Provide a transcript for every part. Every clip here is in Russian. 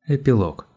Эпилог.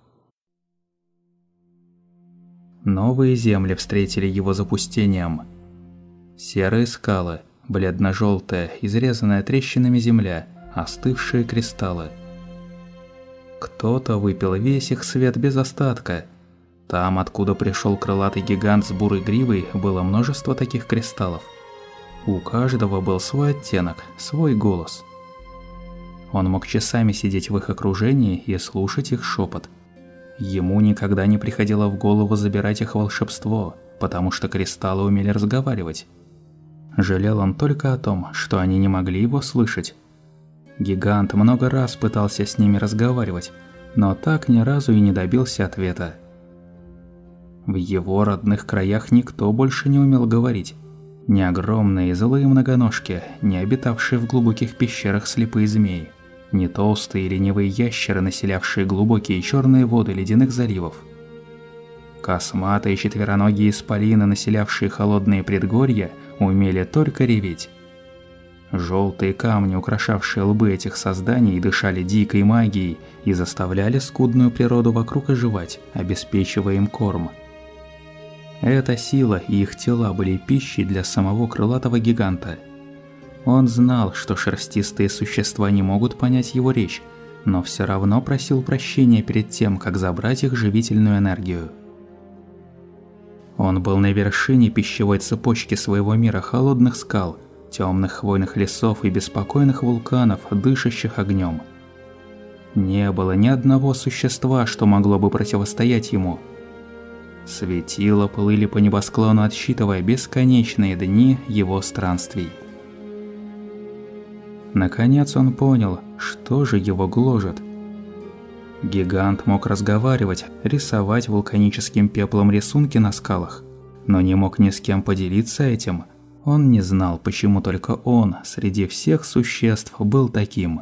Новые земли встретили его запустением. Серые скалы, бледно-желтая, изрезанная трещинами земля, остывшие кристаллы. Кто-то выпил весь их свет без остатка. Там, откуда пришел крылатый гигант с бурой гривой, было множество таких кристаллов. У каждого был свой оттенок, свой голос. Он мог часами сидеть в их окружении и слушать их шепот. Ему никогда не приходило в голову забирать их волшебство, потому что кристаллы умели разговаривать. Жалел он только о том, что они не могли его слышать. Гигант много раз пытался с ними разговаривать, но так ни разу и не добился ответа. В его родных краях никто больше не умел говорить. Ни огромные злые многоножки, ни обитавшие в глубоких пещерах слепые змеи, ни толстые и ленивые ящеры, населявшие глубокие черные воды ледяных заливов. Косматые четвероногие исполины, населявшие холодные предгорья, умели только реветь. Желтые камни, украшавшие лбы этих созданий, дышали дикой магией и заставляли скудную природу вокруг оживать, обеспечивая им корм. Эта сила и их тела были пищей для самого крылатого гиганта. Он знал, что шерстистые существа не могут понять его речь, но все равно просил прощения перед тем, как забрать их живительную энергию. Он был на вершине пищевой цепочки своего мира холодных скал, темных хвойных лесов и беспокойных вулканов, дышащих огнем. Не было ни одного существа, что могло бы противостоять ему. Светила плыли по небосклону, отсчитывая бесконечные дни его странствий. Наконец он понял, что же его гложет. Гигант мог разговаривать, рисовать вулканическим пеплом рисунки на скалах, но не мог ни с кем поделиться этим. Он не знал, почему только он среди всех существ был таким.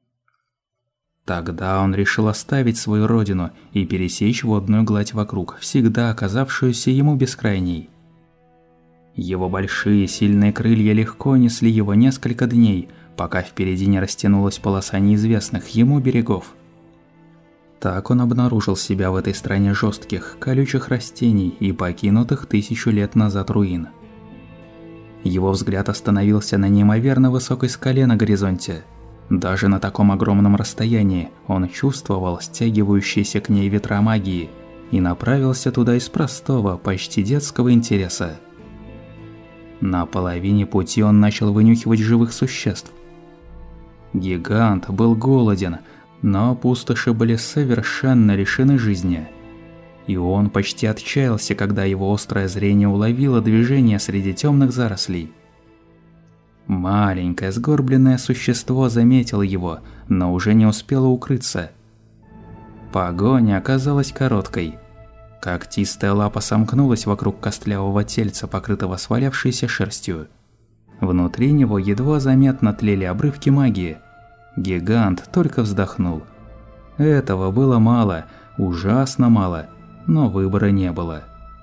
Тогда он решил оставить свою родину и пересечь водную гладь вокруг, всегда оказавшуюся ему бескрайней. Его большие сильные крылья легко несли его несколько дней, пока впереди не растянулась полоса неизвестных ему берегов. Так он обнаружил себя в этой стране жестких, колючих растений и покинутых 1000 лет назад руин. Его взгляд остановился на неимоверно высокой скале на горизонте. Даже на таком огромном расстоянии он чувствовал стягивающиеся к ней ветра магии и направился туда из простого, почти детского интереса. На половине пути он начал вынюхивать живых существ. Гигант был голоден, но пустоши были совершенно лишены жизни. И он почти отчаялся, когда его острое зрение уловило движение среди темных зарослей. Маленькое сгорбленное существо заметило его, но уже не успело укрыться. Погоня оказалась короткой. Когтистая лапа сомкнулась вокруг костлявого тельца, покрытого свалявшейся шерстью. Внутри него едва заметно тлели обрывки магии. Гигант только вздохнул. Этого было мало, ужасно мало, но выбора не было.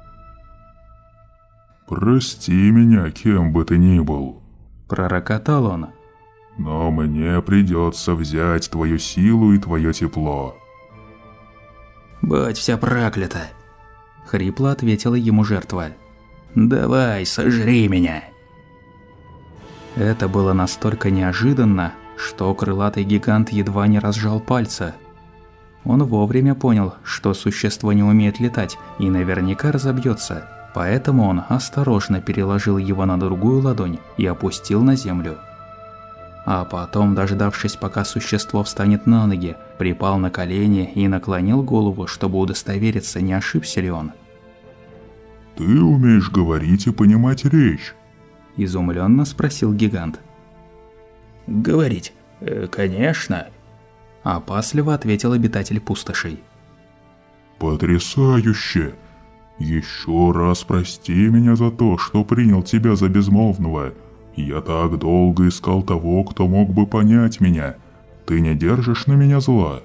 «Прости меня, кем бы ты ни был», – пророкотал он. «но мне придется взять твою силу и твое тепло». «Будь вся проклята», – хрипло ответила ему жертва. «Давай, сожри меня». Это было настолько неожиданно, что крылатый гигант едва не разжал пальца. Он вовремя понял, что существо не умеет летать и наверняка разобьется, поэтому он осторожно переложил его на другую ладонь и опустил на землю. А потом, дождавшись, пока существо встанет на ноги, припал на колени и наклонил голову, чтобы удостовериться, не ошибся ли он. «Ты умеешь говорить и понимать речь?» – изумленно спросил гигант. «Говорить? Конечно!» – опасливо ответил обитатель пустошей. «Потрясающе! Еще раз прости меня за то, что принял тебя за безмолвного. Я так долго искал того, кто мог бы понять меня. Ты не держишь на меня зла?»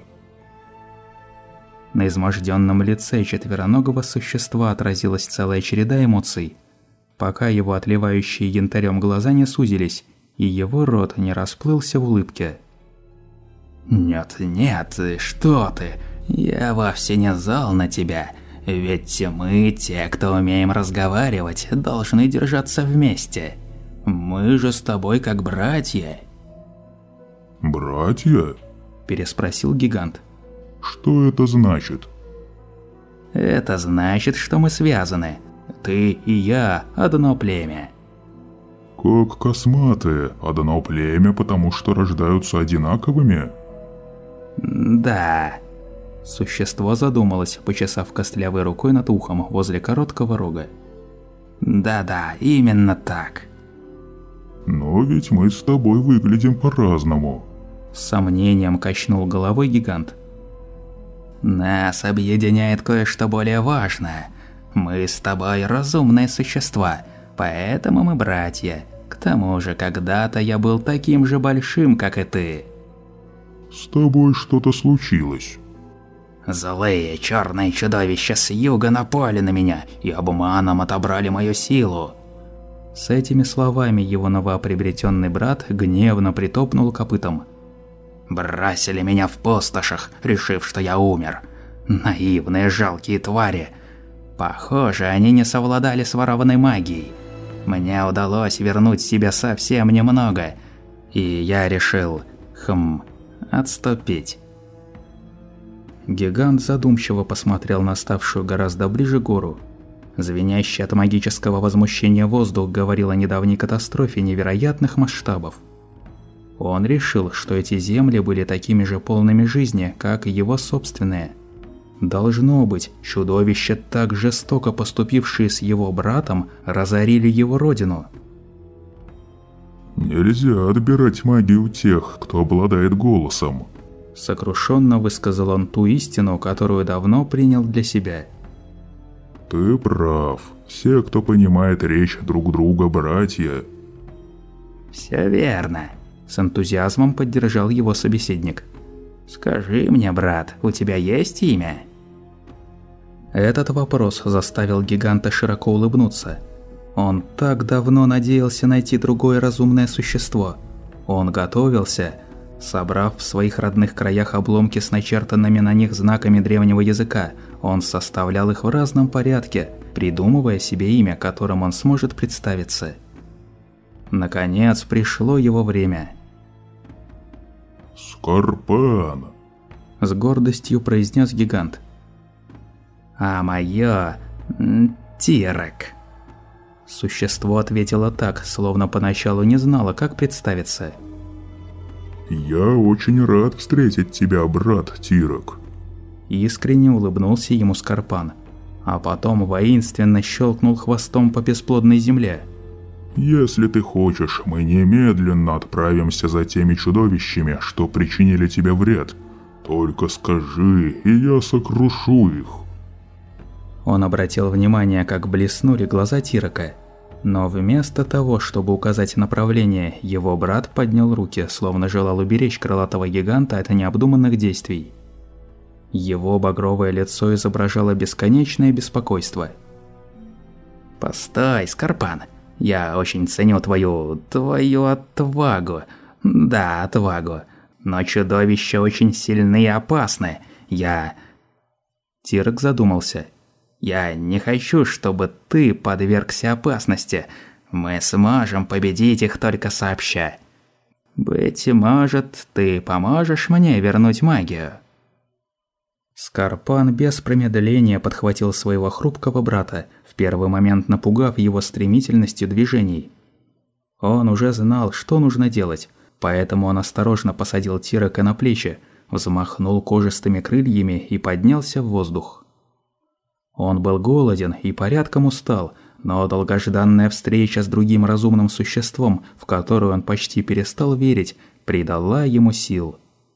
На изможденном лице четвероногого существа отразилась целая череда эмоций, пока его отливающие янтарем глаза не сузились, и его рот не расплылся в улыбке. «Нет, нет, что ты! Я вовсе не зол на тебя, ведь мы, те, кто умеем разговаривать, должны держаться вместе. Мы же с тобой как братья». «Братья?» – переспросил гигант. «Что это значит?» «Это значит, что мы связаны. Ты и я – одно племя». «Как косматые, одно племя, потому что рождаются одинаковыми?» «Да». Существо задумалось, почесав костлявой рукой над ухом возле короткого рога. «Да-да, именно так». «Но ведь мы с тобой выглядим по-разному». С сомнением качнул головой гигант. «Нас объединяет кое-что более важное. Мы с тобой разумные существа, поэтому мы братья. К тому же, когда-то я был таким же большим, как и ты». «С тобой что-то случилось». «Злые черные чудовища с юга напали на меня и обманом отобрали мою силу». С этими словами его новоприобретенный брат гневно притопнул копытом. «Бросили меня в пустошах, решив, что я умер. Наивные жалкие твари. Похоже, они не совладали с ворованной магией. Мне удалось вернуть себе совсем немного, и я решил, отступить». Гигант задумчиво посмотрел на ставшую гораздо ближе гору. Звенящий от магического возмущения воздух говорил о недавней катастрофе невероятных масштабов. Он решил, что эти земли были такими же полными жизни, как и его собственные. Должно быть, чудовища, так жестоко поступившие с его братом, разорили его родину. «Нельзя отбирать магию у тех, кто обладает голосом», – сокрушенно высказал он ту истину, которую давно принял для себя. «Ты прав. Все, кто понимает речь друг друга, братья». «Все верно», – с энтузиазмом поддержал его собеседник. «Скажи мне, брат, у тебя есть имя?» Этот вопрос заставил гиганта широко улыбнуться. Он так давно надеялся найти другое разумное существо. Он готовился, собрав в своих родных краях обломки с начертанными на них знаками древнего языка. Он составлял их в разном порядке, придумывая себе имя, которым он сможет представиться. Наконец пришло его время. «Скорпан», – с гордостью произнес гигант. «А моё Тирек». Существо ответило так, словно поначалу не знало, как представиться. «Я очень рад встретить тебя, брат Тирек». Искренне улыбнулся ему Скорпан, а потом воинственно щелкнул хвостом по бесплодной земле. «Если ты хочешь, мы немедленно отправимся за теми чудовищами, что причинили тебе вред. Только скажи, и я сокрушу их». Он обратил внимание, как блеснули глаза Тирека. Но вместо того, чтобы указать направление, его брат поднял руки, словно желал уберечь крылатого гиганта от необдуманных действий. Его багровое лицо изображало бесконечное беспокойство. «Постой, Скорпан, я очень ценю твою отвагу. Да, отвагу. Но чудовища очень сильны и опасны. Тирек задумался. «Я не хочу, чтобы ты подвергся опасности. Мы сможем победить их только сообща. Быть может, ты поможешь мне вернуть магию?» Скорпан без промедления подхватил своего хрупкого брата, в первый момент напугав его стремительностью движений. Он уже знал, что нужно делать, поэтому он осторожно посадил Тирека на плечи, взмахнул кожистыми крыльями и поднялся в воздух. Он был голоден и порядком устал, но долгожданная встреча с другим разумным существом, в которую он почти перестал верить, придала ему сил.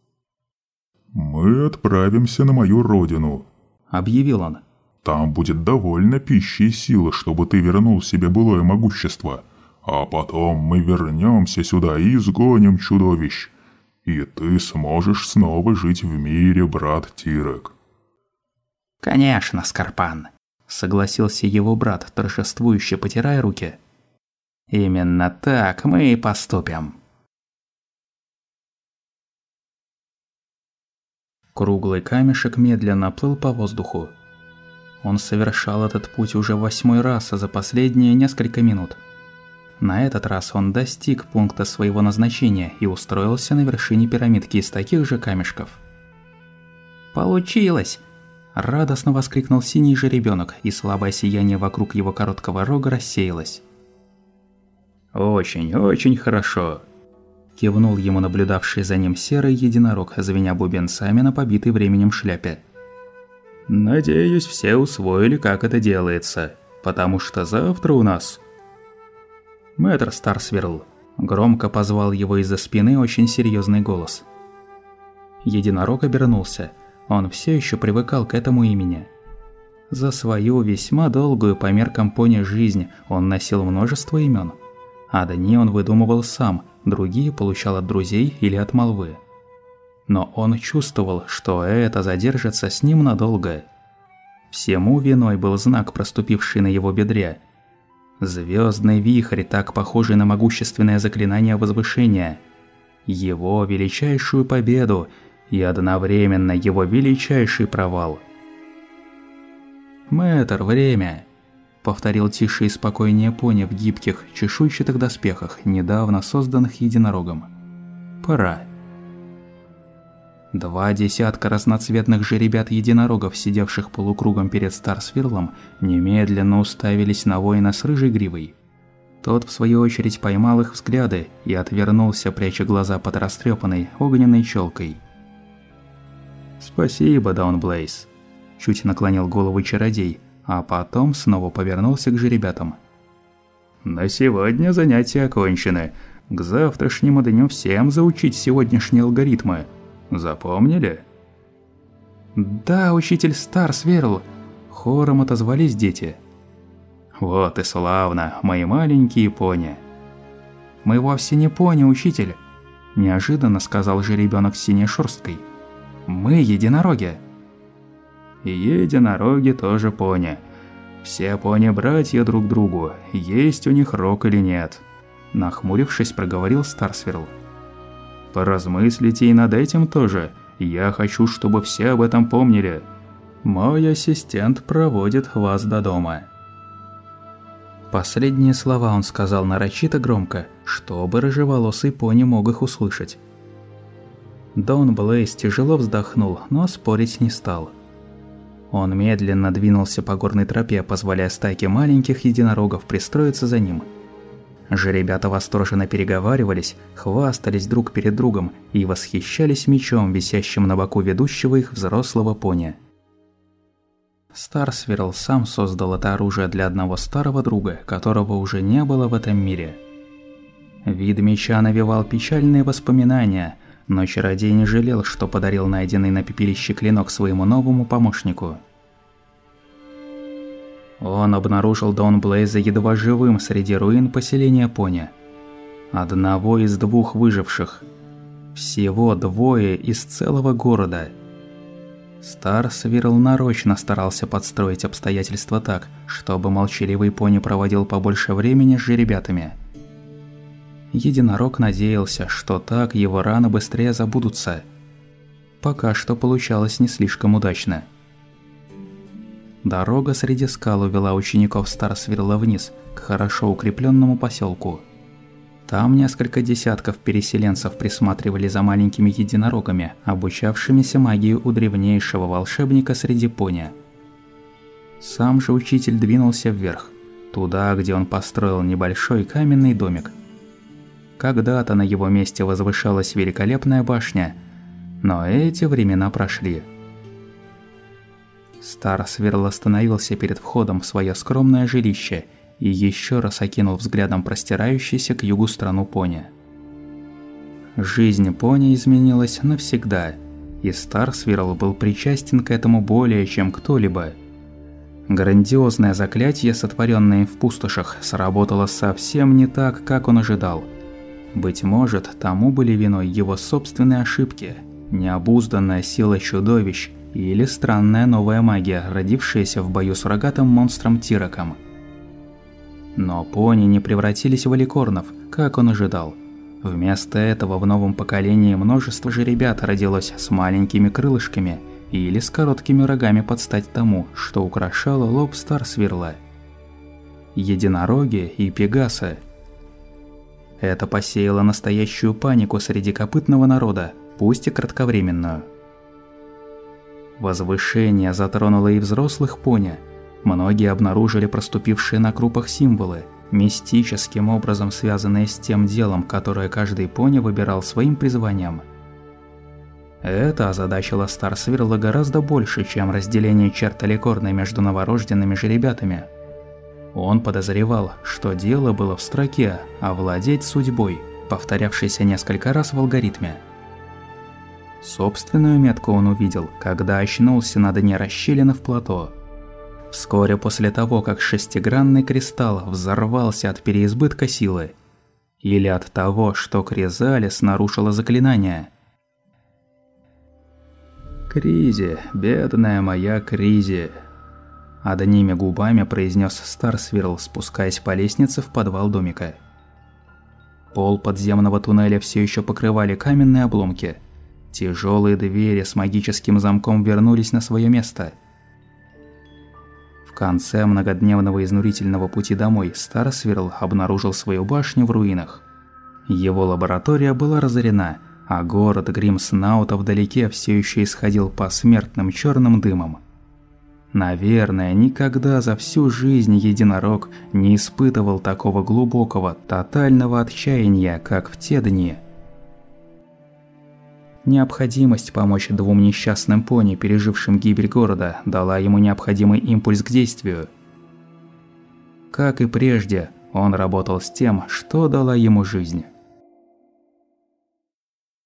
«Мы отправимся на мою родину», – объявил он. «Там будет довольно пищи и силы, чтобы ты вернул себе былое могущество. А потом мы вернемся сюда и изгоним чудовищ. И ты сможешь снова жить в мире, брат Тирек». «Конечно, Скорпан», – согласился его брат, торжествующе потирая руки. «Именно так мы и поступим». Круглый камешек медленно плыл по воздуху. Он совершал этот путь уже 8-й раз за последние несколько минут. На этот раз он достиг пункта своего назначения и устроился на вершине пирамидки из таких же камешков. «Получилось!» – радостно воскликнул синий жеребенок, и слабое сияние вокруг его короткого рога рассеялось. «Очень, очень хорошо!» – кивнул ему наблюдавший за ним серый единорог, звеня бубенцами на побитой временем шляпе. «Надеюсь, все усвоили, как это делается, потому что завтра у нас...» «Мэтр Старсвирл», – громко позвал его из-за спины очень серьезный голос. Единорог обернулся. Он все еще привыкал к этому имени. За свою весьма долгую по меркам пони жизнь он носил множество имен. Одни он выдумывал сам, другие получал от друзей или от молвы. Но он чувствовал, что это задержится с ним надолго. Всему виной был знак, проступивший на его бедре. Звездный вихрь, так похожий на могущественное заклинание возвышения. Его величайшую победу и одновременно его величайший провал. «Мэтр, время!» – повторил тише и спокойнее пони в гибких, чешуйчатых доспехах, недавно созданных единорогом. «Пора». 20 разноцветных жеребят-единорогов, сидевших полукругом перед Старсвирлом, немедленно уставились на воина с рыжей гривой. Тот, в свою очередь, поймал их взгляды и отвернулся, пряча глаза под растрепанной огненной челкой. «Спасибо, Даунблейз», – чуть наклонил голову чародей, а потом снова повернулся к жеребятам. «На сегодня занятия окончены. К завтрашнему дню всем заучить сегодняшние алгоритмы. Запомнили?» «Да, учитель Старсвирл», – хором отозвались дети. «Вот и славно, мои маленькие пони». «Мы вовсе не пони, учитель», – неожиданно сказал жеребенок с синей шерсткой. «Мы единороги». «Единороги тоже пони. Все пони братья друг другу, есть у них рог или нет», – нахмурившись, проговорил Старсвирл. «Поразмыслите и над этим тоже. Я хочу, чтобы все об этом помнили. Мой ассистент проводит вас до дома». Последние слова он сказал нарочито громко, чтобы рыжеволосый пони мог их услышать. Даунблейз тяжело вздохнул, но спорить не стал. Он медленно двинулся по горной тропе, позволяя стайке маленьких единорогов пристроиться за ним. Жеребята восторженно переговаривались, хвастались друг перед другом и восхищались мечом, висящим на боку ведущего их взрослого пони. Старсвирл сам создал это оружие для одного старого друга, которого уже не было в этом мире. Вид меча навевал печальные воспоминания, но чародей не жалел, что подарил найденный на пепелище клинок своему новому помощнику. Он обнаружил Даунблейза едва живым среди руин поселения пони. Одного из 2 выживших. Всего 2 из целого города. Старсвирл нарочно старался подстроить обстоятельства так, чтобы молчаливый пони проводил побольше времени с жеребятами. Единорог надеялся, что так его раны быстрее забудутся. Пока что получалось не слишком удачно. Дорога среди скал увела учеников Старсвирла вниз, к хорошо укрепленному поселку. Там несколько десятков переселенцев присматривали за маленькими единорогами, обучавшимися магии у древнейшего волшебника среди пони. Сам же учитель двинулся вверх, туда, где он построил небольшой каменный домик. Когда-то на его месте возвышалась великолепная башня, но эти времена прошли. Старсвирл остановился перед входом в свое скромное жилище и еще раз окинул взглядом простирающуюся к югу страну пони. Жизнь пони изменилась навсегда, и Старсвирл был причастен к этому более чем кто-либо. Грандиозное заклятие, сотворенное в пустошах, сработало совсем не так, как он ожидал. Быть может, тому были виной его собственные ошибки, необузданная сила чудовищ или странная новая магия, родившаяся в бою с рогатым монстром Тироком. Но пони не превратились в аликорнов, как он ожидал. Вместо этого в новом поколении множество жеребят родилось с маленькими крылышками или с короткими рогами под стать тому, что украшало лоб Старсвирла. Единороги и пегасы. Это посеяло настоящую панику среди копытного народа, пусть и кратковременную. Возвышение затронуло и взрослых пони. Многие обнаружили проступившие на крупах символы, мистическим образом связанные с тем делом, которое каждый пони выбирал своим призванием. Это озадачило Старсвирла гораздо больше, чем разделение черт Аликорна между новорожденными жеребятами. Он подозревал, что дело было в строке «овладеть судьбой», повторявшейся несколько раз в алгоритме. Собственную метку он увидел, когда очнулся на дне расщелины в плато. Вскоре после того, как шестигранный кристалл взорвался от переизбытка силы. Или от того, что Кризалис нарушила заклинание. «Кризи, бедная моя Кризи», – одними губами произнес Старсвирл, спускаясь по лестнице в подвал домика. Пол подземного туннеля все еще покрывали каменные обломки. Тяжелые двери с магическим замком вернулись на свое место. В конце многодневного изнурительного пути домой Старсвирл обнаружил свою башню в руинах. Его лаборатория была разорена, а город Гримснаута вдалеке все еще исходил посмертным черным дымом. Наверное, никогда за всю жизнь единорог не испытывал такого глубокого, тотального отчаяния, как в те дни. Необходимость помочь двум несчастным пони, пережившим гибель города, дала ему необходимый импульс к действию. Как и прежде, он работал с тем, что дала ему жизнь.